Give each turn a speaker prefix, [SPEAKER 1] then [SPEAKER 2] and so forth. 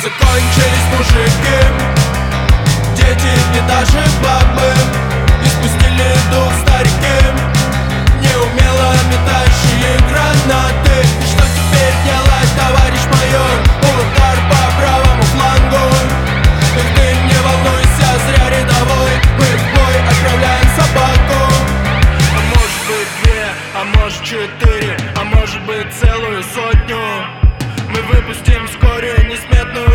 [SPEAKER 1] Закончились мужики, дети и даже бабы, и спустили дух старики, неумело метающие гранаты. И что теперь делать, товарищ майор? Удар по правому флангу. Эх ты, не волнуйся, зря рядовой, мы в бой отправляем собаку. А может быть две, а может 4, а может быть целую сотню. Мы выпустим вскоре несметную